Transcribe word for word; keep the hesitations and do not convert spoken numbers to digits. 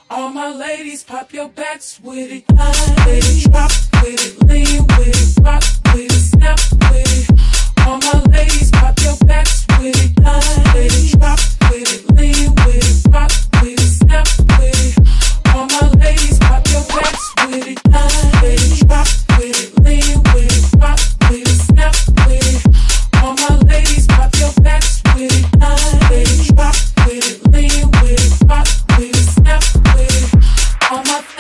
All my ladies, pop your backs with it. With it, drop with it, lean with it, rock with it, snap